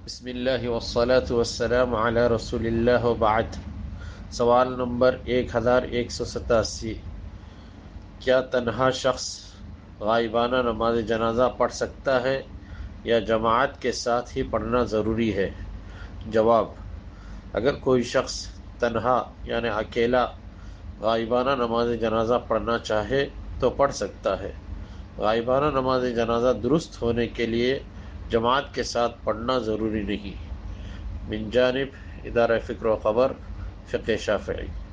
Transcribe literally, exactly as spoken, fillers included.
बिस्मिल्लाहि वस्सलातु वस्सलामु अला रसूलिल्लाह व बाद। सवाल नंबर एक हज़ार एक सौ सतासी। क्या तन्हा शख्स गायबाना नमाज जनाजा पढ़ सकता है या जमात के साथ ही पढ़ना ज़रूरी है? जवाब: अगर कोई शख्स तन्हा यानी अकेला गायबाना नमाज जनाजा पढ़ना चाहे तो पढ़ सकता है। गायबाना नमाज जनाजा दुरुस्त होने के लिए जमात के साथ पढ़ना ज़रूरी नहीं। मिन जानिब इदारा फ़िक्र व ख़बर फ़िक़्ह शाफ़िई।